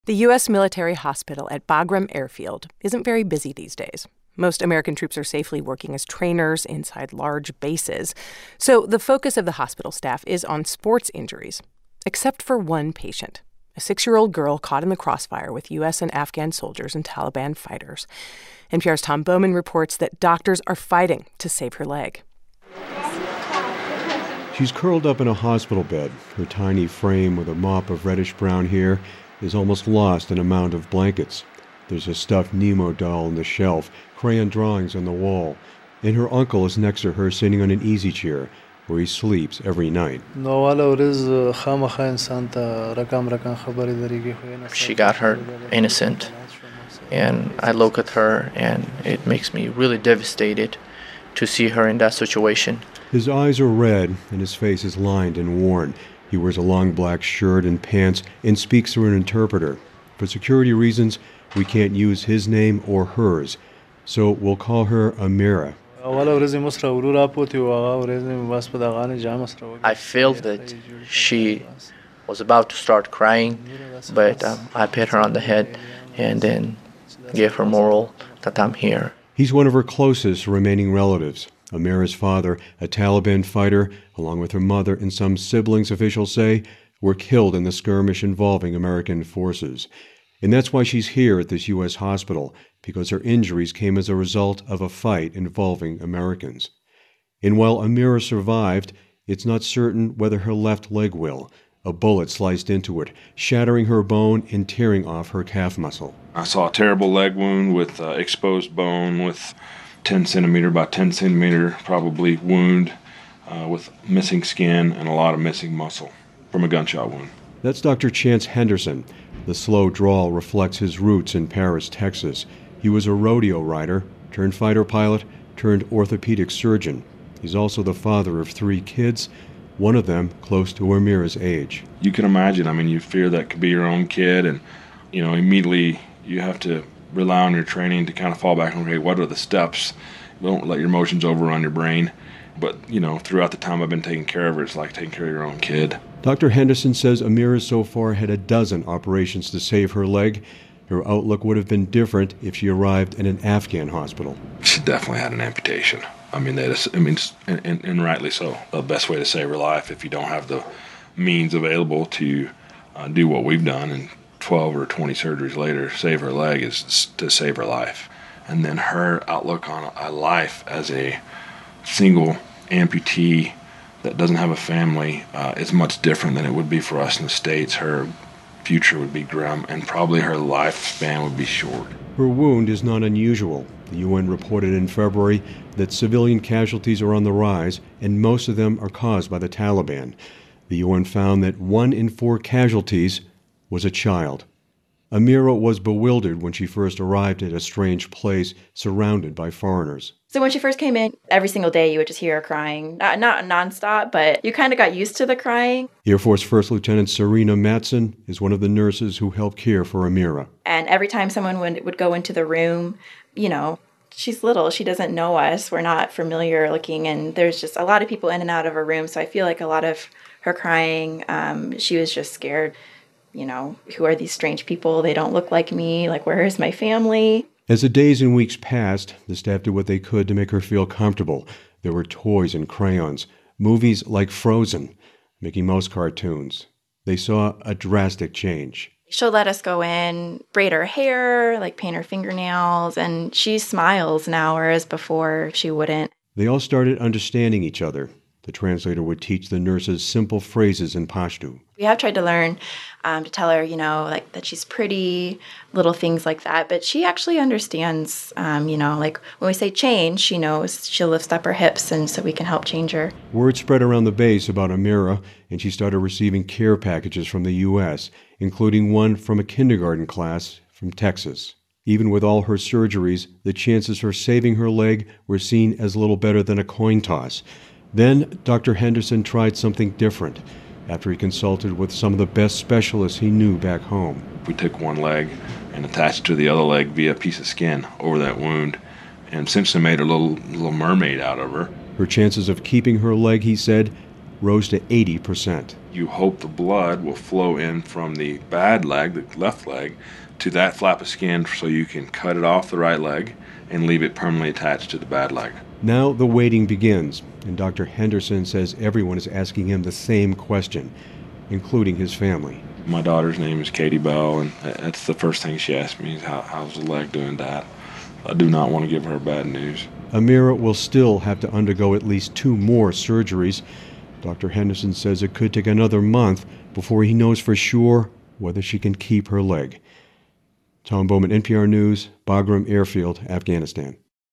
The U.S. military hospital at Bagram Airfield isn't very busy these days. Most American troops are safely working as trainers inside large bases. So the focus of the hospital staff is on sports injuries, except for one patient, a 6-year-old girl caught in the crossfire with U.S. and Afghan soldiers and Taliban fighters. NPR's Tom Bowman reports that doctors are fighting to save her leg. She's curled up in a hospital bed. Her tiny frame with a mop of reddish-brown hair is almost lost in a mound of blankets. There's a stuffed Nemo doll on the shelf, crayon drawings on the wall, and her uncle is next to her sitting on an easy chair where he sleeps every night. She got hurt innocent, and I look at her and it makes me really devastated to see her in that situation. His eyes are red and his face is lined and worn. He wears a long black shirt and pants and speaks through an interpreter. For security reasons, we can't use his name or hers, so we'll call her Amira. I feel that she was about to start crying, but I pat her on the head and then gave her moral that I'm here. He's one of her closest remaining relatives. Amira's father, a Taliban fighter, along with her mother and some siblings, officials say, were killed in the skirmish involving American forces. And that's why she's here at this U.S. hospital, because her injuries came as a result of a fight involving Americans. And while Amira survived, it's not certain whether her left leg will. A bullet sliced into it, shattering her bone and tearing off her calf muscle. I saw a terrible leg wound with exposed bone with 10 centimeter by 10 centimeter probably wound with missing skin and a lot of missing muscle from a gunshot wound. That's Dr. Chance Henderson. The slow drawl reflects his roots in Paris, Texas. He was a rodeo rider, turned fighter pilot, turned orthopedic surgeon. He's also the father of 3 kids, one of them close to Amira's age. You can imagine, you fear that could be your own kid, and immediately you have to rely on your training to kind of fall back on, okay, what are the steps? Don't let your emotions overrun your brain. But, throughout the time I've been taking care of her, it's like taking care of your own kid. Dr. Henderson says Amira so far had a dozen operations to save her leg. Her outlook would have been different if she arrived in an Afghan hospital. She definitely had an amputation. And rightly so. The best way to save her life, if you don't have the means available to do what we've done, and 12 or 20 surgeries later, save her leg, is to save her life. And then her outlook on a life as a single amputee that doesn't have a family is much different than it would be for us in the States. Her future would be grim, and probably her lifespan would be short. Her wound is not unusual. The UN reported in February that civilian casualties are on the rise, and most of them are caused by the Taliban. The UN found that 1 in 4 casualties was a child. Amira was bewildered when she first arrived at a strange place surrounded by foreigners. So when she first came in, every single day you would just hear her crying. Not nonstop, but you kind of got used to the crying. Air Force First Lieutenant Serena Matson is one of the nurses who helped care for Amira. And every time someone would go into the room, she's little. She doesn't know us. We're not familiar looking. And there's just a lot of people in and out of her room. So I feel like a lot of her crying, she was just scared. Who are these strange people? They don't look like me. Like, where is my family? As the days and weeks passed, the staff did what they could to make her feel comfortable. There were toys and crayons, movies like Frozen, Mickey Mouse cartoons. They saw a drastic change. She'll let us go in, braid her hair, paint her fingernails, and she smiles now, whereas before she wouldn't. They all started understanding each other. The translator would teach the nurses simple phrases in Pashto. We have tried to learn to tell her, that she's pretty, little things like that. But she actually understands, when we say change, she knows. She'll lift up her hips, and so we can help change her. Word spread around the base about Amira, and she started receiving care packages from the U.S., including one from a kindergarten class from Texas. Even with all her surgeries, the chances for saving her leg were seen as little better than a coin toss. Then Dr. Henderson tried something different after he consulted with some of the best specialists he knew back home. We took one leg and attached it to the other leg via a piece of skin over that wound and essentially made a little mermaid out of her. Her chances of keeping her leg, he said, rose to 80%. You hope the blood will flow in from the bad leg, the left leg, to that flap of skin so you can cut it off the right leg and leave it permanently attached to the bad leg. Now the waiting begins, and Dr. Henderson says everyone is asking him the same question, including his family. My daughter's name is Katie Bell, and that's the first thing she asked me is, how's the leg doing, Dad? I do not want to give her bad news. Amira will still have to undergo at least 2 more surgeries. Dr. Henderson says it could take another month before he knows for sure whether she can keep her leg. Tom Bowman, NPR News, Bagram Airfield, Afghanistan.